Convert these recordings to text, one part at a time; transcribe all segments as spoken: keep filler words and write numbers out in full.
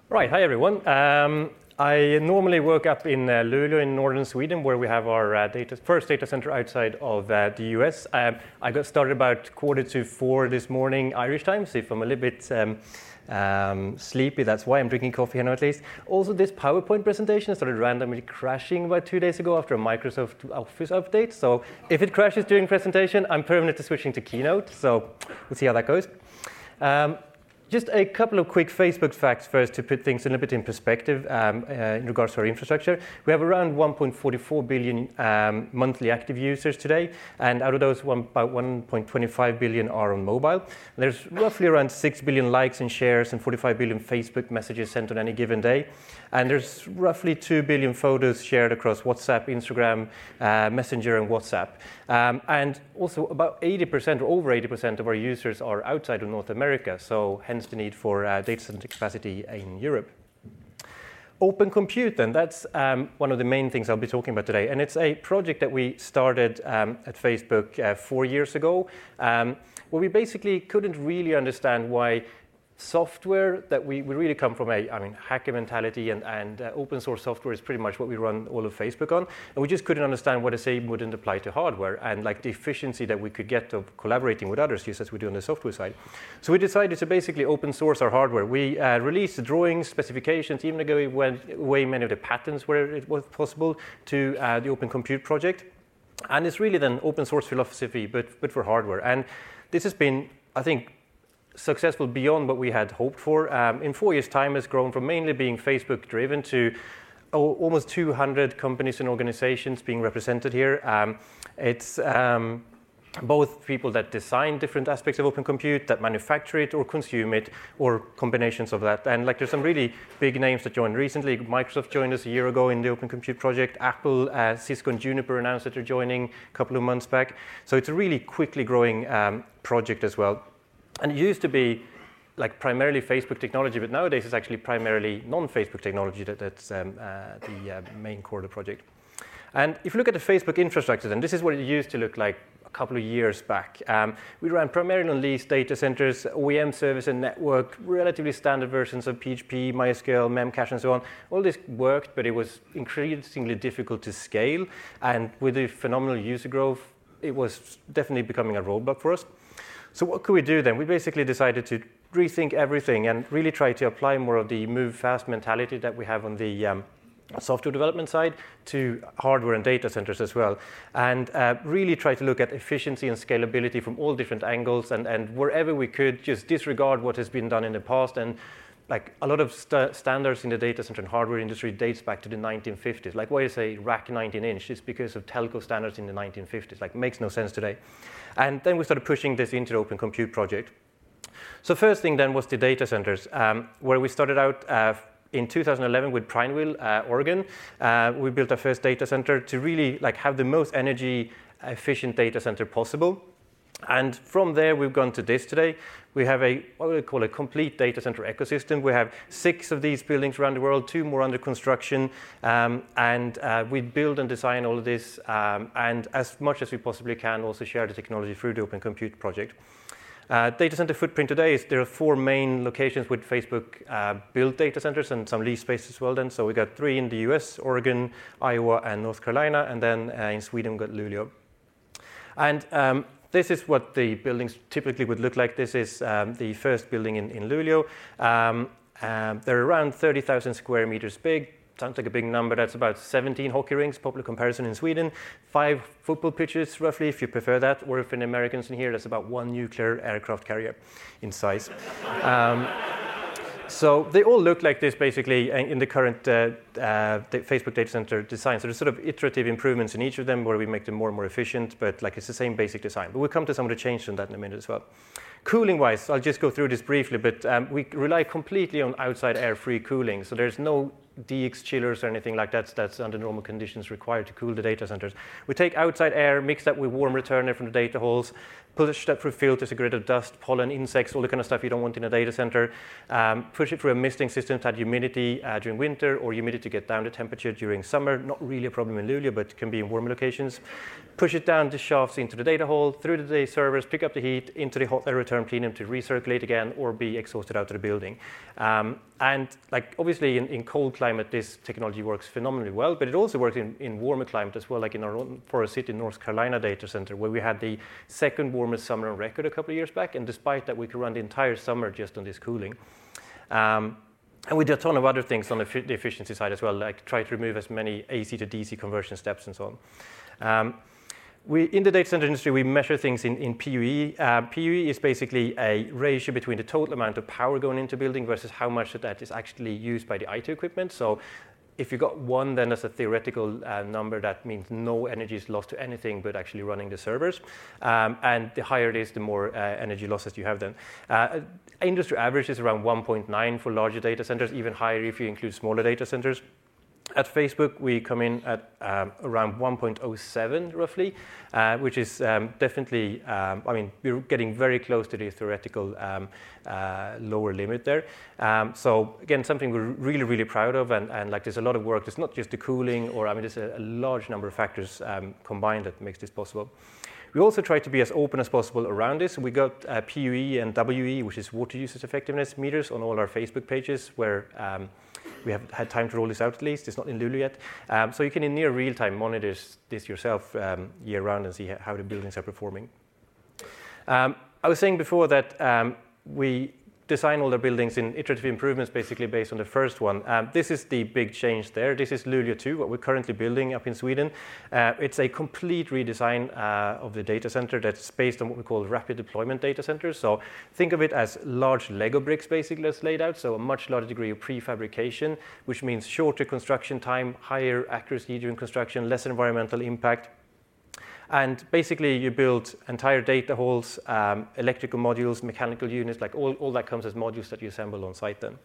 Right, hi everyone. Um, I normally work up in uh, Luleå in northern Sweden, where we have our uh, data, first data center outside of uh, the U S. Um, I got started about quarter to four this morning Irish time, so if I'm a little bit um, um, sleepy, that's why I'm drinking coffee here now at least. Also, this PowerPoint presentation started randomly crashing about two days ago after a Microsoft Office update. So if it crashes during presentation, I'm permanently switching to Keynote, so we'll see how that goes. Um, Just a couple of quick Facebook facts first to put things a little bit in perspective um, uh, in regards to our infrastructure. We have around one point four four billion um, monthly active users today, and out of those, one, about one point two five billion are on mobile. There's roughly around six billion likes and shares and forty-five billion Facebook messages sent on any given day. And there's roughly two billion photos shared across WhatsApp, Instagram, uh, Messenger, and WhatsApp. Um, and also about eighty percent or over eighty percent of our users are outside of North America, so hence the need for uh, data center capacity in Europe. Open Compute, then, that's um, one of the main things I'll be talking about today. And it's a project that we started um, at Facebook uh, four years ago, um, where we basically couldn't really understand why software that we, we really come from a, I mean, hacker mentality, and, and uh, open source software is pretty much what we run all of Facebook on. And we just couldn't understand why the same wouldn't apply to hardware, and like the efficiency that we could get of collaborating with others, just as we do on the software side. So we decided to basically open source our hardware. We uh, released the drawings, specifications, even ago we went away many of the patents where it was possible to uh, the Open Compute project. And it's really then open source philosophy, but, but for hardware. And this has been, I think, successful beyond what we had hoped for. Um, in four years' time, has grown from mainly being Facebook-driven to oh, almost two hundred companies and organizations being represented here. Um, it's um, both people that design different aspects of Open Compute, that manufacture it or consume it, or combinations of that. And like, there's some really big names that joined recently. Microsoft joined us a year ago in the Open Compute project. Apple, uh, Cisco, and Juniper announced that they're joining a couple of months back. So it's a really quickly growing um, project as well. And it used to be like primarily Facebook technology, but nowadays it's actually primarily non-Facebook technology that, that's um, uh, the uh, main core of the project. And if you look at the Facebook infrastructure, then this is what it used to look like a couple of years back. Um, we ran primarily on leased data centers, O E M service and network, relatively standard versions of P H P, MySQL, Memcache, and so on. All this worked, but it was increasingly difficult to scale. And with the phenomenal user growth, it was definitely becoming a roadblock for us. So what could we do then? We basically decided to rethink everything and really try to apply more of the move fast mentality that we have on the um, software development side to hardware and data centers as well. And uh, really try to look at efficiency and scalability from all different angles, and, and wherever we could just disregard what has been done in the past. And like a lot of st- standards in the data center and hardware industry dates back to the nineteen fifties. Like why you say rack nineteen inch, it's because of telco standards in the nineteen fifties. Like makes no sense today. And then we started pushing this into the Open Compute project. So first thing then was the data centers, um, where we started out uh, in two thousand eleven with Prineville, uh, Oregon. Uh, we built our first data center to really like have the most energy efficient data center possible. And from there, we've gone to this today. We have a, what we call a complete data center ecosystem. We have six of these buildings around the world, two more under construction, um, and uh, we build and design all of this, um, and as much as we possibly can, also share the technology through the Open Compute project. Uh, data center footprint today is there are four main locations with Facebook uh, built data centers and some lease space as well. Then, so we got three in the U S, Oregon, Iowa, and North Carolina, and then uh, in Sweden we got Luleå. And um, this is what the buildings typically would look like. This is um, the first building in, in Luleå. Um, um, they're around thirty thousand square meters big. Sounds like a big number. That's about seventeen hockey rinks, popular comparison in Sweden. Five football pitches, roughly, if you prefer that. Or if any Americans in here, that's about one nuclear aircraft carrier in size. Um, So they all look like this, basically, in the current uh, uh, the Facebook data center design. So there's sort of iterative improvements in each of them where we make them more and more efficient, but like it's the same basic design. But we'll come to some of the changes in that in a minute as well. Cooling-wise, I'll just go through this briefly, but um, we rely completely on outside air-free cooling. So there's no D X chillers or anything like that that's under normal conditions required to cool the data centers. We take outside air, mix that with warm return air from the data halls, push that through filters to get rid of dust, pollen, insects, all the kind of stuff you don't want in a data center. Um, push it through a misting system to add humidity uh, during winter, or humidity to get down the temperature during summer. Not really a problem in Luleå, but can be in warmer locations. Push it down the shafts into the data hall, through the day servers, pick up the heat, into the hot air return plenum to recirculate again or be exhausted out of the building. Um, and like obviously in, in cold climate, this technology works phenomenally well, but it also works in, in warmer climate as well, like in our own Forest City, North Carolina data center, where we had the second warmest summer on record a couple of years back. And despite that, we could run the entire summer just on this cooling. Um, and we did a ton of other things on the, f- the efficiency side as well, like try to remove as many A C to D C conversion steps and so on. Um, We, in the data center industry, we measure things in, in P U E. Uh, P U E is basically a ratio between the total amount of power going into a building versus how much of that is actually used by the I T equipment. So if you got one, then that's a theoretical uh, number that means no energy is lost to anything but actually running the servers. Um, and the higher it is, the more uh, energy losses you have then. Uh, industry average is around one point nine for larger data centers, even higher if you include smaller data centers. At Facebook, we come in at um, around one point oh seven, roughly, uh, which is um, definitely, um, I mean, we're getting very close to the theoretical um, uh, lower limit there. Um, so again, something we're really, really proud of, and, and like there's a lot of work. It's not just the cooling, or I mean, there's a, a large number of factors um, combined that makes this possible. We also try to be as open as possible around this. We got uh, P U E and W E, which is water usage effectiveness meters, on all our Facebook pages, where um, we have had time to roll this out at least. It's not in Luleå yet. Um, so you can in near real time monitor this yourself um, year round and see how the buildings are performing. Um, I was saying before that um, we design all the buildings in iterative improvements, basically based on the first one. Um, this is the big change there. This is Luleå two, what we're currently building up in Sweden. Uh, it's a complete redesign uh, of the data center that's based on what we call rapid deployment data centers. So think of it as large Lego bricks, basically, that's laid out. So a much larger degree of prefabrication, which means shorter construction time, higher accuracy during construction, less environmental impact. And basically, you build entire data halls, um, electrical modules, mechanical units, like all, all that comes as modules that you assemble on site then.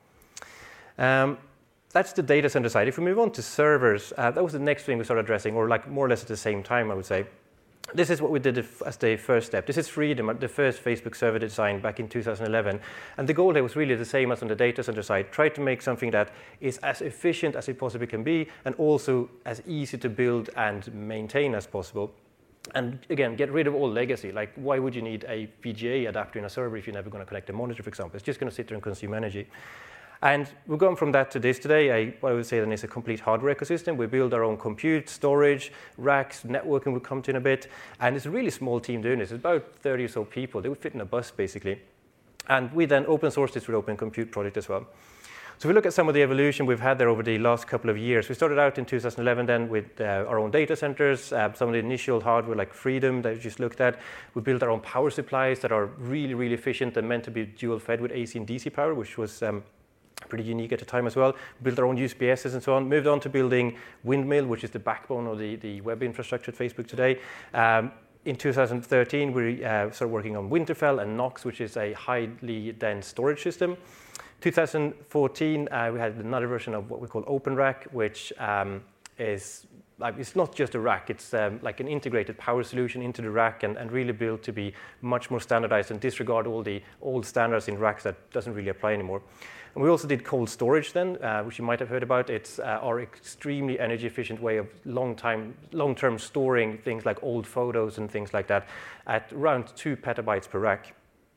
Um, that's the data center side. If we move on to servers, uh, that was the next thing we started addressing, or like more or less at the same time, I would say. This is what we did as the first step. This is Freedom, the first Facebook server design back in two thousand eleven. And the goal there was really the same as on the data center side. Try to make something that is as efficient as it possibly can be, and also as easy to build and maintain as possible. And again, get rid of all legacy. Like, why would you need a V G A adapter in a server if you're never going to connect a monitor, for example? It's just going to sit there and consume energy. And we've gone from that to this today. I, what I would say then is a complete hardware ecosystem. We build our own compute, storage, racks, networking we'll come to in a bit. And it's a really small team doing this. It's about thirty or so people. They would fit in a bus, basically. And we then open source this with Open Compute project as well. So if we look at some of the evolution we've had there over the last couple of years, we started out in two thousand eleven then with uh, our own data centers, uh, some of the initial hardware like Freedom that we just looked at. We built our own power supplies that are really, really efficient and meant to be dual fed with A C and D C power, which was um, pretty unique at the time as well. We built our own U S B Ss and so on. Moved on to building Windmill, which is the backbone of the, the web infrastructure at Facebook today. Um, In two thousand thirteen, we uh, started working on Winterfell and Nox, which is a highly dense storage system. two thousand fourteen, uh, we had another version of what we call OpenRack, which um, is like, it's not just a rack, it's um, like an integrated power solution into the rack, and, and really built to be much more standardized and disregard all the old standards in racks that doesn't really apply anymore. And we also did cold storage then, uh, which you might have heard about. It's uh, our extremely energy efficient way of long time, long-term storing things like old photos and things like that at around two petabytes per rack.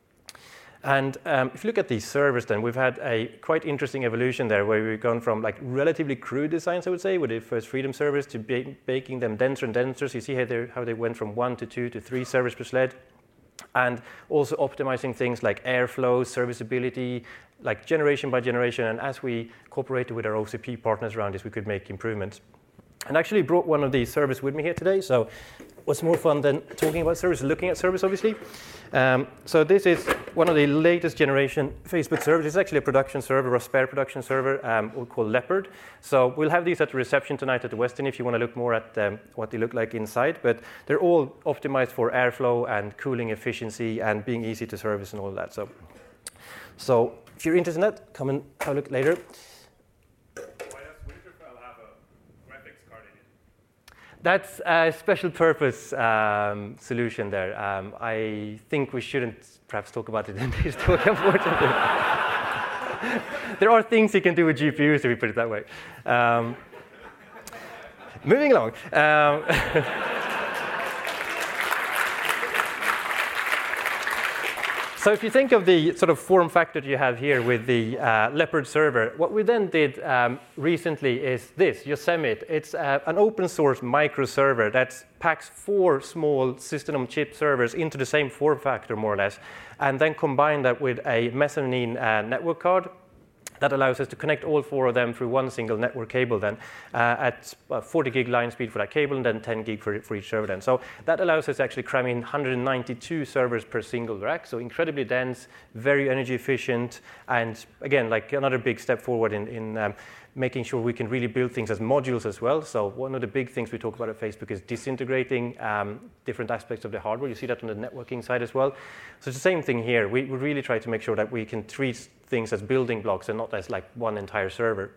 And um, if you look at these servers then, we've had a quite interesting evolution there, where we've gone from like relatively crude designs, I would say, with the first Freedom servers, to ba- baking them denser and denser. So you see how, how they went from one to two to three servers per sled. And also optimizing things like airflow, serviceability, like generation by generation. And as we cooperated with our O C P partners around this, we could make improvements. And I actually brought one of these servers with me here today. So what's more fun than talking about servers, looking at servers, obviously. Um, so this is one of the latest generation Facebook servers. It's actually a production server, a spare production server, um, we'll call Leopard. So we'll have these at the reception tonight at the Westin if you want to look more at um, what they look like inside. But they're all optimized for airflow and cooling efficiency and being easy to service and all that. So, so if you're interested in that, come and have a look later. That's a special purpose um, solution there. Um, I think we shouldn't perhaps talk about it in this talk, unfortunately. there are things you can do with G P Us, if we put it that way. Um, moving along. Um, So if you think of the sort of form factor you have here with the uh, Leopard server, what we then did um, recently is this, Yosemite. It's uh, an open source micro server that packs four small system-on-chip servers into the same form factor, more or less, and then combine that with a mezzanine uh, network card. That allows us to connect all four of them through one single network cable then uh, at uh, forty gig line speed for that cable and then ten gig for, for each server then. So that allows us to actually cram in one hundred ninety-two servers per single rack. So incredibly dense, very energy efficient, and again, like another big step forward in, in um, making sure we can really build things as modules as well. So one of the big things we talk about at Facebook is disintegrating um, different aspects of the hardware. You see that on the networking side as well. So it's the same thing here. We, we really try to make sure that we can treat things as building blocks and not as like one entire server.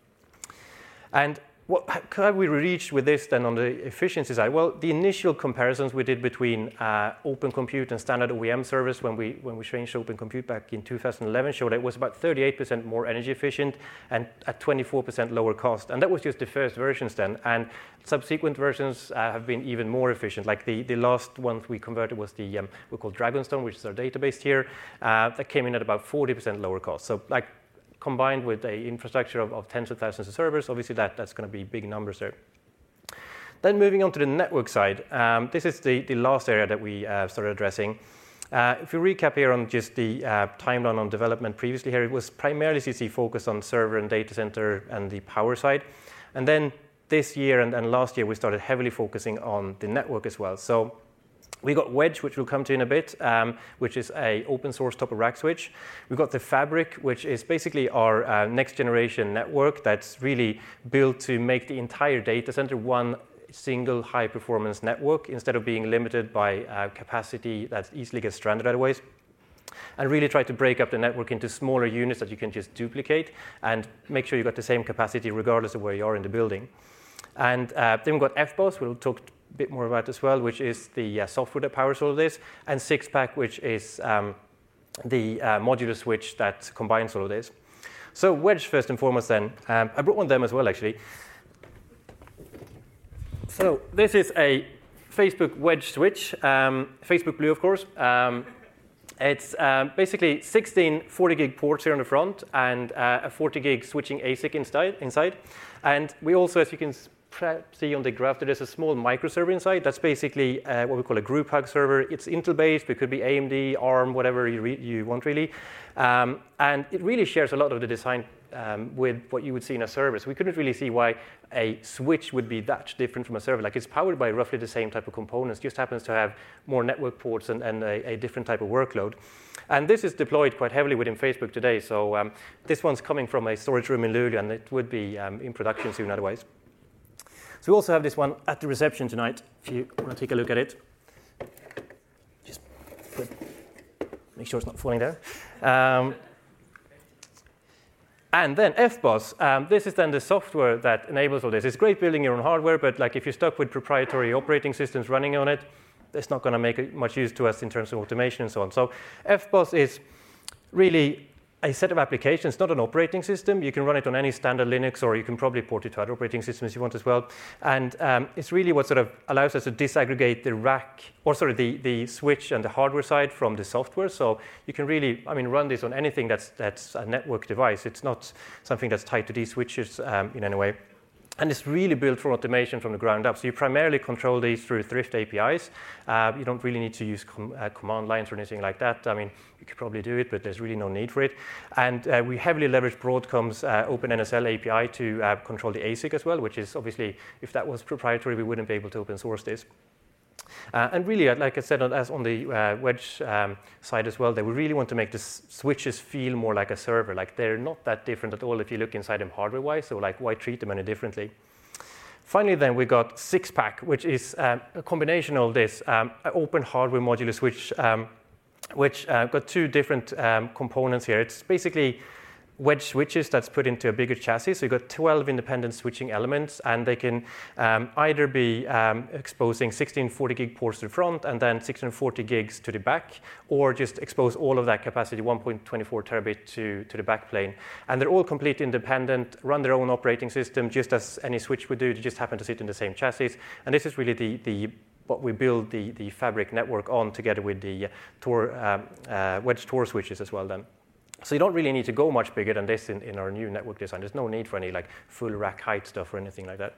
And what have we reached with this then on the efficiency side? Well, the initial comparisons we did between uh, Open Compute and standard O E M servers when we when we changed Open Compute back in two thousand eleven showed that it was about thirty-eight percent more energy efficient and at twenty-four percent lower cost. And that was just the first versions then. And subsequent versions uh, have been even more efficient. Like the, the last one we converted was the, um, we call Dragonstone, which is our database here. Uh, that came in at about forty percent lower cost. So like, combined with an infrastructure of, of tens of thousands of servers, obviously that, that's going to be big numbers there. Then moving on to the network side, um, this is the, the last area that we uh, started addressing. Uh, if you recap here on just the uh, timeline on development previously here, it was primarily C C focused on server and data center and the power side. And then this year and, and last year, we started heavily focusing on the network as well. So we got Wedge, which we'll come to in a bit, um, which is a open source top of rack switch. We've got the Fabric, which is basically our uh, next generation network that's really built to make the entire data center one single high performance network instead of being limited by uh, capacity that easily gets stranded otherwise. And really try to break up the network into smaller units that you can just duplicate and make sure you got the same capacity regardless of where you are in the building. And uh, then we've got F B O S, we'll talk a bit more about as well, which is the uh, software that powers all of this, and Sixpack, which is um, the uh, modular switch that combines all of this. So Wedge, first and foremost then. Um, I brought one of them as well, actually. So this is a Facebook Wedge switch, um, Facebook Blue, of course. Um, it's um, basically sixteen forty gig ports here on the front and uh, a forty gig switching A S I C inside, inside. And we also, as you can see on the graph, there's a small microserver inside. That's basically uh, what we call a group hug server. It's Intel-based, but it could be A M D, ARM, whatever you, re- you want really. Um, and it really shares a lot of the design um, with what you would see in a server. So we couldn't really see why a switch would be that different from a server. Like, it's powered by roughly the same type of components, just happens to have more network ports and, and a, a different type of workload. And this is deployed quite heavily within Facebook today. So um, this one's coming from a storage room in Luleå, and it would be um, in production soon otherwise. So we also have this one at the reception tonight, if you want to take a look at it. Just put, make sure it's not falling down. Um, and then F B O S, um, this is then the software that enables all this. It's great building your own hardware, but like if you're stuck with proprietary operating systems running on it, it's not going to make much use to us in terms of automation and so on. So F B O S is really a set of applications, not an operating system. You can run it on any standard Linux, or you can probably port it to other operating systems if you want as well. And um, it's really what sort of allows us to disaggregate the rack, or sorry, the, the switch and the hardware side from the software. So you can really, I mean, run this on anything that's that's a network device. It's not something that's tied to these switches um, in any way. And it's really built for automation from the ground up. So you primarily control these through Thrift A P Is. Uh, you don't really need to use com- uh, command lines or anything like that. I mean, you could probably do it, but there's really no need for it. And uh, we heavily leverage Broadcom's uh, OpenNSL A P I to uh, control the A S I C as well, which is obviously, if that was proprietary, we wouldn't be able to open source this. Uh, and really, like I said, as on the uh, Wedge um, side as well, they we really want to make the s- switches feel more like a server. Like, they're not that different at all if you look inside them hardware-wise, so like, why treat them any differently? Finally, then, we got Sixpack, which is um, a combination of this um, open hardware modular switch, um, which uh, got two different um, components here. It's basically wedge switches that's put into a bigger chassis. So you've got twelve independent switching elements, and they can um, either be um, exposing sixteen forty gig ports to the front and then six hundred forty gigs to the back, or just expose all of that capacity, one point two four terabit, to, to the back plane. And they're all completely independent, run their own operating system, just as any switch would do. They just happen to sit in the same chassis. And this is really the, the what we build the, the fabric network on, together with the uh, Tor, um, uh, wedge Tor switches as well then. So you don't really need to go much bigger than this in, in our new network design. There's no need for any like full rack height stuff or anything like that.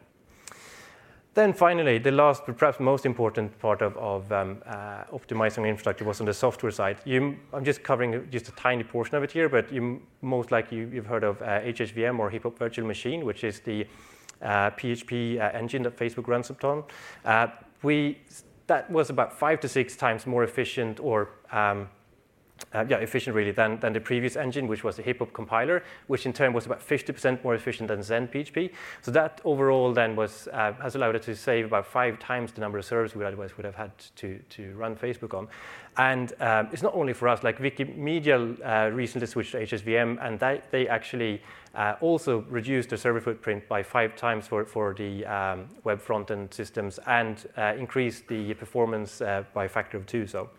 Then finally, the last, but perhaps most important part of, of um, uh, optimizing infrastructure was on the software side. You, I'm just covering just a tiny portion of it here, but you most likely you, you've heard of uh, H H V M, or Hip Hop Virtual Machine, which is the uh, P H P uh, engine that Facebook runs upon. Uh, we that was about five to six times more efficient, or um, Uh, yeah, efficient really than, than the previous engine, which was the Hip Hop compiler, which in turn was about fifty percent more efficient than Zen P H P. So that overall then was uh, has allowed us to save about five times the number of servers we otherwise would have had to, to run Facebook on. And um, it's not only for us, like Wikimedia uh, recently switched to H S V M, and that, they actually uh, also reduced their server footprint by five times for, for the um, web front-end systems, and uh, increased the performance uh, by a factor of two. So.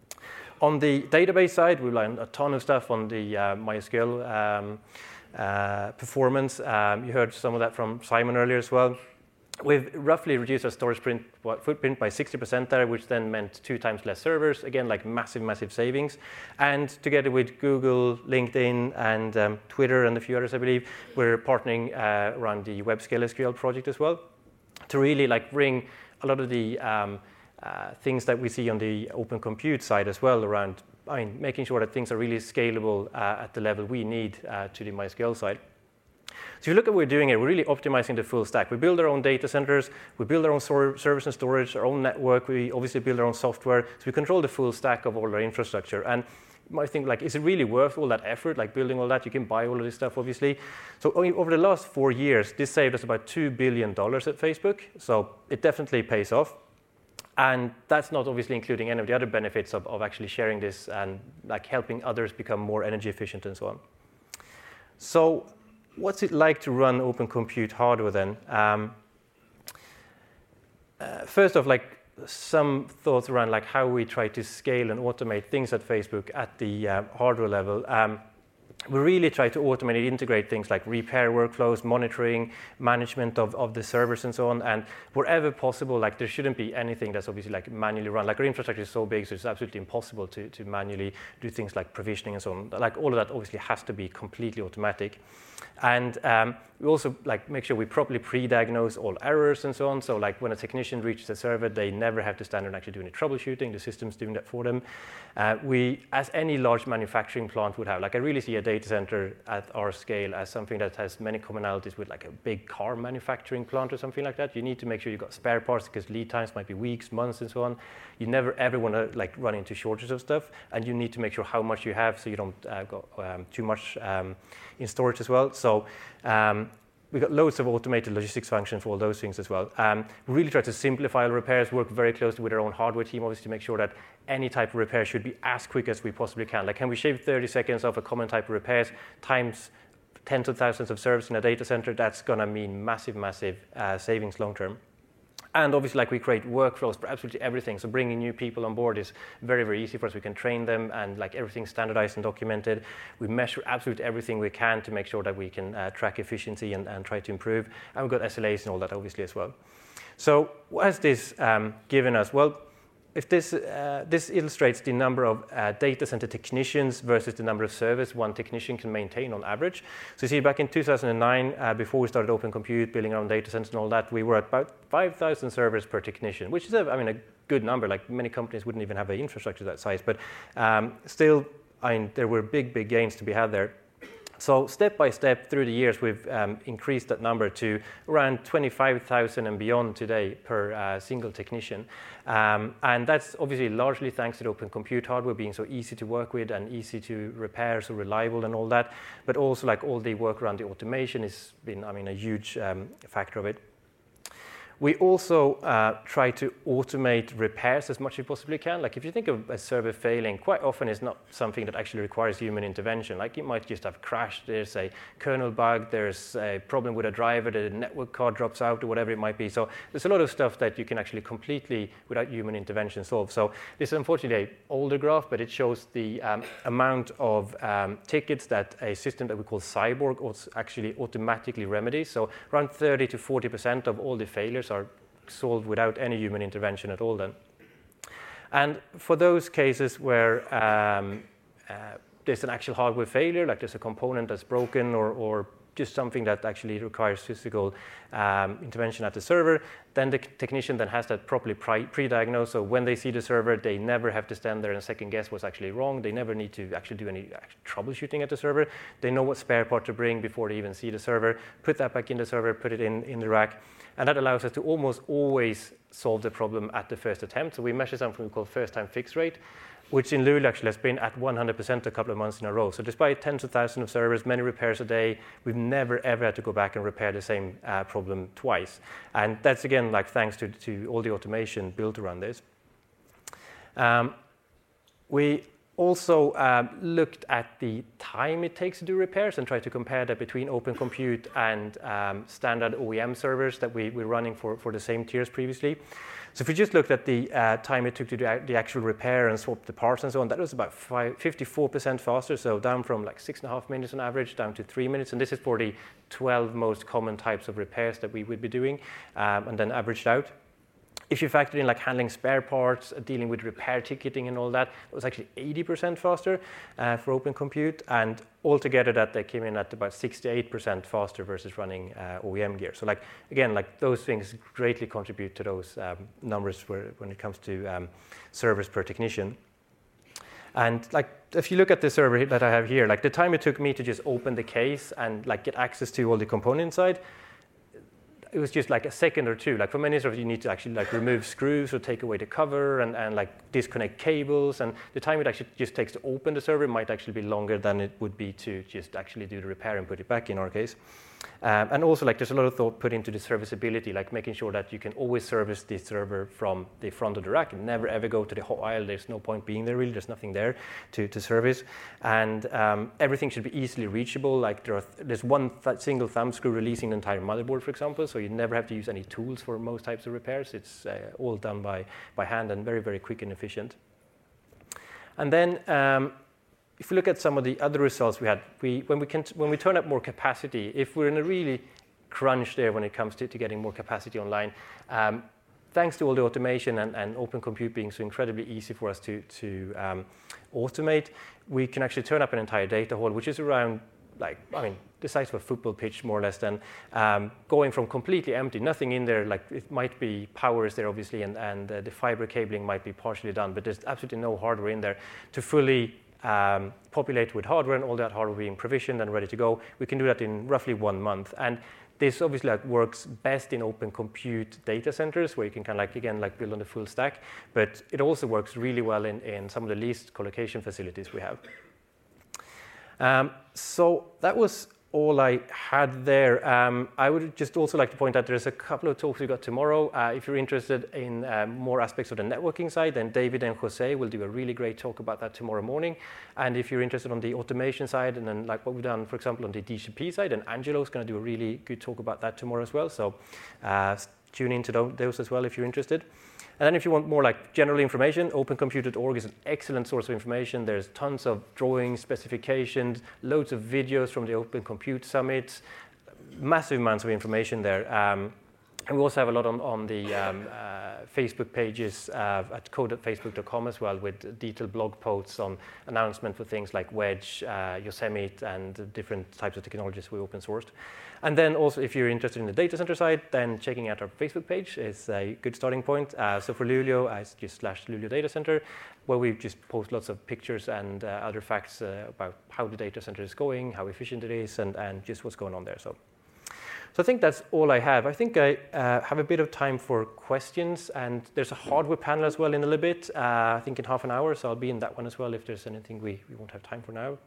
On the database side, we learned a ton of stuff on the uh, MySQL um, uh, performance. Um, you heard some of that from Simon earlier as well. We've roughly reduced our storage print, footprint by sixty percent there, which then meant two times less servers. Again, like massive, massive savings. And together with Google, LinkedIn, and um, Twitter, and a few others, I believe, we're partnering uh, around the WebScale S Q L project as well, to really like bring a lot of the um, Uh, things that we see on the open compute side as well, around I mean, making sure that things are really scalable uh, at the level we need uh, to the MySQL side. So if you look at what we're doing here, we're really optimizing the full stack. We build our own data centers, we build our own sor- service and storage, our own network, we obviously build our own software, so we control the full stack of all our infrastructure. And you might think, like, is it really worth all that effort, like building all that? You can buy all of this stuff, obviously. So over the last four years, this saved us about two billion dollars at Facebook, so it definitely pays off. And that's not obviously including any of the other benefits of, of actually sharing this and like helping others become more energy efficient and so on. So what's it like to run open compute hardware then? Um, uh, first off, like some thoughts around like how we try to scale and automate things at Facebook at the uh, hardware level. Um, We really try to automate and integrate things like repair workflows, monitoring, management of, of the servers and so on. And wherever possible, like there shouldn't be anything that's obviously like manually run. Like our infrastructure is so big, so it's absolutely impossible to, to manually do things like provisioning and so on. Like all of that obviously has to be completely automatic. And um, we also like make sure we properly pre-diagnose all errors and so on. So like when a technician reaches a server, they never have to stand there and actually do any troubleshooting. The system's doing that for them. Uh, we, as any large manufacturing plant would have, like I really see a data center at our scale as something that has many commonalities with like a big car manufacturing plant or something like that. You need to make sure you've got spare parts because lead times might be weeks, months, and so on. You never ever want to like run into shortages of stuff, and you need to make sure how much you have so you don't uh, go um, too much um, in storage as well. So um, we've got loads of automated logistics functions for all those things as well. Um, we really try to simplify our repairs, work very closely with our own hardware team, obviously, to make sure that any type of repair should be as quick as we possibly can. Like, can we shave thirty seconds off a common type of repairs times tens of thousands of servers in a data center? That's going to mean massive, massive uh, savings long term. And obviously, like we create workflows for absolutely everything. So bringing new people on board is very, very easy for us. We can train them, and like everything's standardized and documented. We measure absolutely everything we can to make sure that we can uh, track efficiency and, and try to improve. And we've got S L As and all that, obviously, as well. So what has this um, given us? Well, if this uh, this illustrates the number of uh, data center technicians versus the number of servers one technician can maintain on average. So you see, back in two thousand nine, uh, before we started Open Compute, building our own data centers and all that, we were at about five thousand servers per technician, which is, a, I mean, a good number. Like many companies wouldn't even have an infrastructure that size, but um, still, I mean, there were big, big gains to be had there. So step by step through the years, we've um, increased that number to around twenty-five thousand and beyond today per uh, single technician. Um, and that's obviously largely thanks to the Open Compute hardware being so easy to work with and easy to repair, so reliable and all that. But also like all the work around the automation has been, I mean, a huge um, factor of it. We also uh, try to automate repairs as much as we possibly can. Like if you think of a server failing, quite often it's not something that actually requires human intervention. Like it might just have crashed, there's a kernel bug, there's a problem with a driver, the network card drops out or whatever it might be. So there's a lot of stuff that you can actually completely, without human intervention, solve. So this is unfortunately an older graph, but it shows the um, amount of um, tickets that a system that we call Cyborg actually automatically remedies. So around thirty to forty percent of all the failures are solved without any human intervention at all then. And for those cases where um, uh, there's an actual hardware failure, like there's a component that's broken or, or just something that actually requires physical um, intervention at the server, then the technician then has that properly pre-diagnosed. So when they see the server, they never have to stand there and second guess what's actually wrong. They never need to actually do any troubleshooting at the server. They know what spare part to bring before they even see the server, put that back in the server, put it in, in the rack. And that allows us to almost always solve the problem at the first attempt. So we measure something we call first-time fix rate, which in Luleå actually has been at one hundred percent a couple of months in a row. So despite tens of thousands of servers, many repairs a day, we've never ever had to go back and repair the same uh, problem twice. And that's again like thanks to, to all the automation built around this. Um, we also um, looked at the time it takes to do repairs and tried to compare that between Open Compute and um, standard O E M servers that we were running for, for the same tiers previously. So if we just looked at the uh, time it took to do the actual repair and swap the parts and so on, that was about fifty-four percent faster, so down from like six and a half minutes on average down to three minutes. And this is for the twelve most common types of repairs that we would be doing, um, and then averaged out. If you factor in like handling spare parts, uh, dealing with repair ticketing and all that, it was actually eighty percent faster uh, for Open Compute, and altogether that they came in at about sixty-eight percent faster versus running uh, O E M gear. So like again, like those things greatly contribute to those um, numbers where, when it comes to um, servers per technician. And like if you look at the server that I have here, like the time it took me to just open the case and like get access to all the components inside, it was just like a second or two. Like for many servers, you need to actually like remove screws or take away the cover and, and like disconnect cables. And the time it actually just takes to open the server might actually be longer than it would be to just actually do the repair and put it back in our case. Um, and also like there's a lot of thought put into the serviceability, like making sure that you can always service the server from the front of the rack and never ever go to the hot aisle. There's no point being there really. There's nothing there to, to service. And um, everything should be easily reachable. Like there are th- there's one th- single thumb screw releasing the entire motherboard, for example, so you never have to use any tools for most types of repairs. It's uh, all done by, by hand and very, very quick and efficient. And then um, if we look at some of the other results we had, we, when, we can, when we turn up more capacity, if we're in a really crunch there when it comes to, to getting more capacity online, um, thanks to all the automation and, and Open Compute being so incredibly easy for us to, to um, automate, we can actually turn up an entire data hall, which is around, like, I mean, the size of a football pitch, more or less, then um, going from completely empty, nothing in there, like it might be power is there, obviously, and, and uh, the fiber cabling might be partially done, but there's absolutely no hardware in there, to fully Um, populate with hardware and all that hardware being provisioned and ready to go. We can do that in roughly one month. And this obviously like, works best in Open Compute data centers where you can kind of like, again, like build on the full stack. But it also works really well in, in some of the leased colocation facilities we have. Um, so that was all I had there. Um, I would just also like to point out there's a couple of talks we got tomorrow. Uh, if you're interested in uh, more aspects of the networking side, then David and Jose will do a really great talk about that tomorrow morning. And if you're interested on the automation side, and then like what we've done, for example, on the D C P side, then Angelo's going to do a really good talk about that tomorrow as well. So uh, tune into those as well if you're interested. And then if you want more like general information, open compute dot org is an excellent source of information. There's tons of drawings, specifications, loads of videos from the Open Compute Summits, massive amounts of information there. Um, and we also have a lot on, on the um, uh, Facebook pages uh, at code at facebook dot com as well, with detailed blog posts on announcement for things like Wedge, uh, Yosemite, and different types of technologies we open sourced. And then also, if you're interested in the data center side, then checking out our Facebook page is a good starting point. Uh, so for Luleå, I just slash Luleå Data Center, where we just post lots of pictures and uh, other facts uh, about how the data center is going, how efficient it is, and, and just what's going on there. So, so I think that's all I have. I think I uh, have a bit of time for questions, and there's a hardware panel as well in a little bit, uh, I think in half an hour, so I'll be in that one as well if there's anything we, we won't have time for now.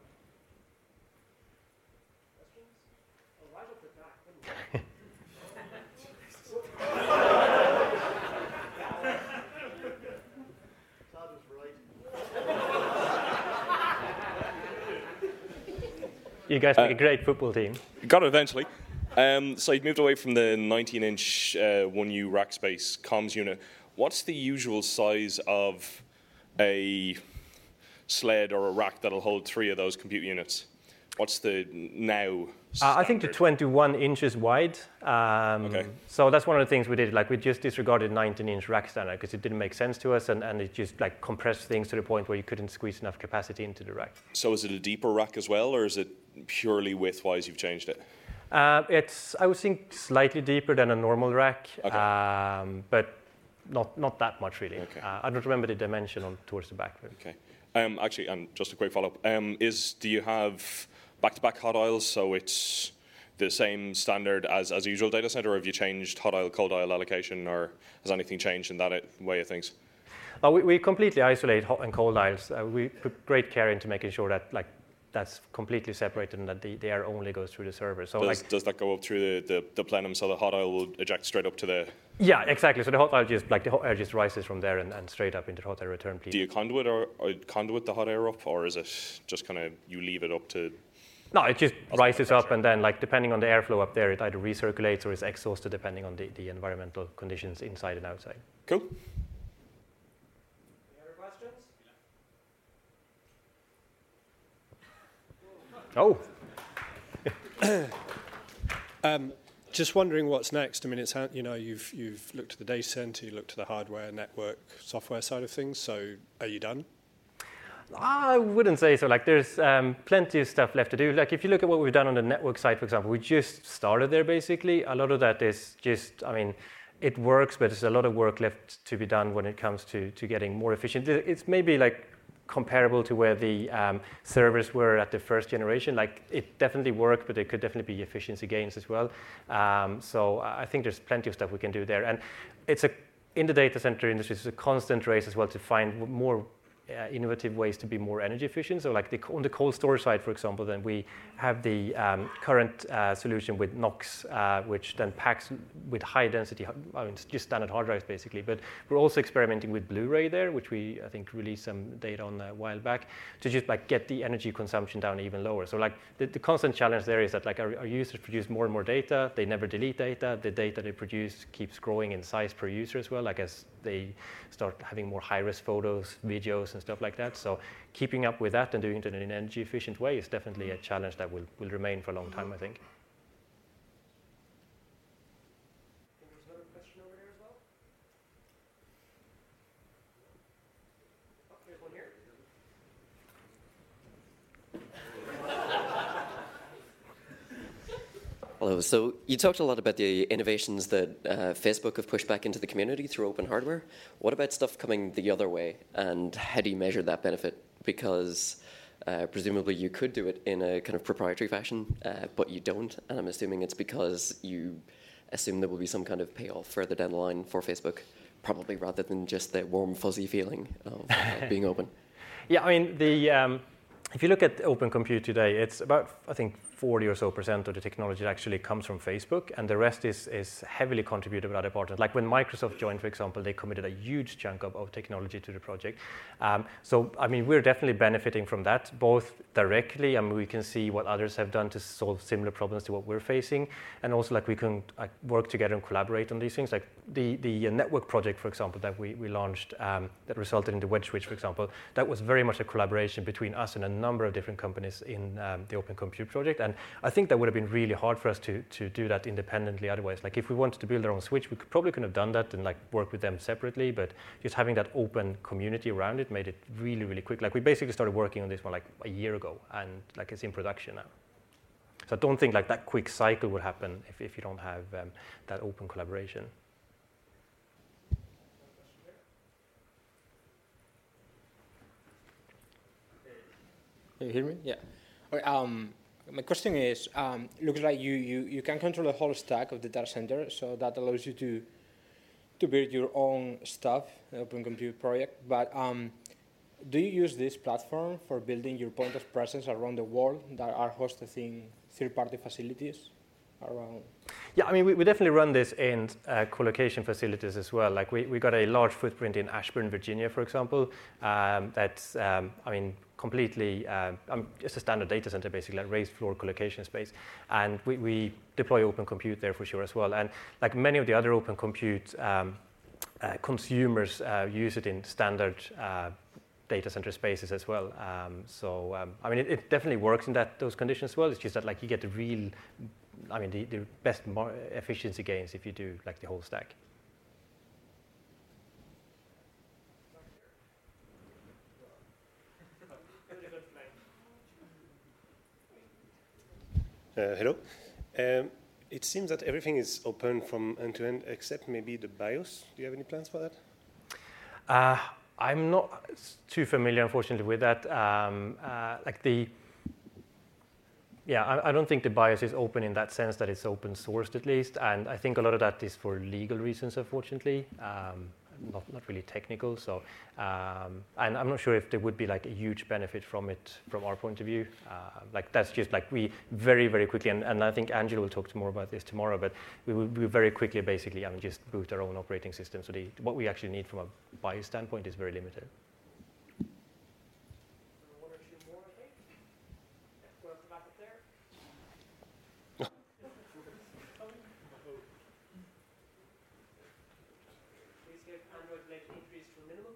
You guys make Uh, a great football team. Got it eventually. Um, so you moved away from the nineteen inch uh, one U rack space comms unit. What's the usual size of a sled or a rack that'll hold three of those compute units? What's the now Uh, I think the twenty-one inches wide. Um, Okay. So that's one of the things we did. Like we just disregarded nineteen inch rack standard because it didn't make sense to us, and, and it just like compressed things to the point where you couldn't squeeze enough capacity into the rack. So is it a deeper rack as well, or is it purely width-wise you've changed it? Uh, it's, I would think, slightly deeper than a normal rack, Okay. um, but not not that much really. Okay. Uh, I don't remember the dimension on towards the back. Okay. Um, actually, and just a quick follow-up. Um, is do you have back-to-back hot aisles, so it's the same standard as as a usual data center, or have you changed hot aisle, cold aisle allocation, or has anything changed in that way of things? Uh, we, we completely isolate hot and cold aisles. Uh, we put great care into making sure that like that's completely separated and that the, the air only goes through the server. So Does, like, does that go up through the, the, the plenum, so the hot aisle will eject straight up to the... yeah, exactly. So the hot aisle just like the hot air just rises from there and, and straight up into the hot air return plenum. Do you conduit or, or conduit the hot air up, or is it just kind of you leave it up to... No, it just rises up, and then, like, depending on the airflow up there, it either recirculates or is exhausted, depending on the, the environmental conditions inside and outside. Cool. Any other questions? Oh. um, just wondering what's next. I mean, it's you know you've you've looked at the data center, you looked at the hardware, network, software side of things. So, are you done? I wouldn't say so. Like, there's um, plenty of stuff left to do. Like, if you look at what we've done on the network side, for example, we just started there, basically. A lot of that is just, I mean, it works, but there's a lot of work left to be done when it comes to, to getting more efficient. It's maybe, like, comparable to where the um, servers were at the first generation. Like, it definitely worked, but there could definitely be efficiency gains as well. Um, so I think there's plenty of stuff we can do there. And it's a, in the data center industry, it's a constant race as well to find more Uh, innovative ways to be more energy efficient. So like the, on the cold storage side, for example, then we have the um, current uh, solution with NOx, uh, which then packs with high density, I mean, it's just standard hard drives basically, but we're also experimenting with Blu-ray there, which we, I think, released some data on a while back, to just like get the energy consumption down even lower. So like the, the constant challenge there is that like our, our users produce more and more data, they never delete data, the data they produce keeps growing in size per user as well, like as they start having more high-res photos, videos, and stuff like that. So keeping up with that and doing it in an energy-efficient way is definitely a challenge that will, will remain for a long time, I think. There's another question over there as well. Oh, there's one here. Hello. So you talked a lot about the innovations that uh, Facebook have pushed back into the community through open hardware. What about stuff coming the other way, and how do you measure that benefit? Because uh, presumably you could do it in a kind of proprietary fashion, uh, but you don't, and I'm assuming it's because you assume there will be some kind of payoff further down the line for Facebook, probably rather than just the warm, fuzzy feeling of uh, being open. Yeah, I mean, the um, if you look at open compute today, it's about, I think, forty or so percent of the technology that actually comes from Facebook, and the rest is, is heavily contributed by other partners. Like when Microsoft joined, for example, they committed a huge chunk of, of technology to the project. Um, so, I mean, we're definitely benefiting from that, both directly, I mean, we can see what others have done to solve similar problems to what we're facing, and also like we can like, work together and collaborate on these things. Like the, the network project, for example, that we, we launched um, that resulted in the wedge switch, for example, that was very much a collaboration between us and a number of different companies in um, the Open Compute project. And I think that would have been really hard for us to, to do that independently otherwise. Like if we wanted to build our own switch, we could, probably couldn't have done that and like work with them separately, but just having that open community around it made it really, really quick. Like we basically started working on this one like a year ago, and like it's in production now. So I don't think like that quick cycle would happen if, if you don't have um, that open collaboration. Can you hear me? Yeah. Okay, um, my question is, um, looks like you, you, you can control the whole stack of the data center, so that allows you to to build your own stuff, the Open Compute project. But um, do you use this platform for building your point of presence around the world that are hosted in third-party facilities around? Yeah, I mean, we, we definitely run this in uh, co-location facilities as well. Like we, we got a large footprint in Ashburn, Virginia, for example. Um, that's, um, I mean, completely, uh, um, it's a standard data center basically, like raised floor collocation space. And we, we deploy Open Compute there for sure as well. And like many of the other Open Compute um, uh, consumers uh, use it in standard uh, data center spaces as well. Um, so, um, I mean, it, it definitely works in that those conditions as well. It's just that like you get the real, I mean, the, the best mar- efficiency gains if you do like the whole stack. Uh, hello. Um, it seems that everything is open from end to end except maybe the BIOS. Do you have any plans for that? Uh, I'm not too familiar, unfortunately, with that. Um, uh, like the, yeah, I, I don't think the BIOS is open in that sense that it's open sourced at least, and I think a lot of that is for legal reasons, unfortunately. Um, Not, not really technical, so um, and I'm not sure if there would be like a huge benefit from it from our point of view. Uh, like that's just like we very very quickly, and, and I think Angela will talk more about this tomorrow. But we will we very quickly basically, I mean, just boot our own operating system. So the, what we actually need from a BIOS standpoint is very limited. One or two more, I think. Yeah, go up the back up there. Please get Android late increase to a minimum.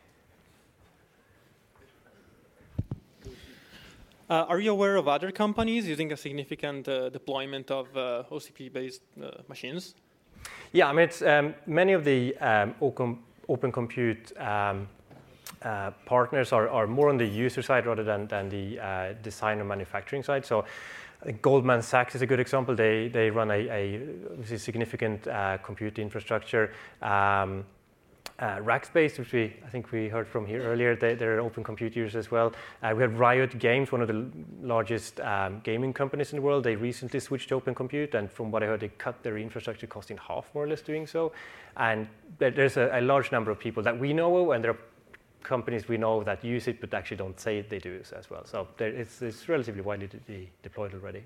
Uh, are you aware of other companies using a significant uh, deployment of uh, O C P-based uh, machines? Yeah, I mean, it's um, many of the um, open, open compute um, uh, partners are, are more on the user side rather than, than the uh, design or manufacturing side. So I think Goldman Sachs is a good example. They they run a, a, a significant uh, compute infrastructure. Um, Uh, Rackspace, which we I think we heard from here earlier, they, they're open compute users as well. Uh, we have Riot Games, one of the l- largest um, gaming companies in the world. They recently switched to open compute, and from what I heard, they cut their infrastructure cost in half, more or less, doing so. And there, there's a, a large number of people that we know of, and there are companies we know that use it, but actually don't say they do this as well. So there, it's, it's relatively widely de- de- deployed already.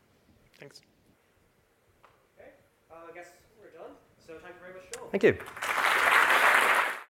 Thanks. Okay, uh, I guess we're done. So thank you very much, Joel. Thank you.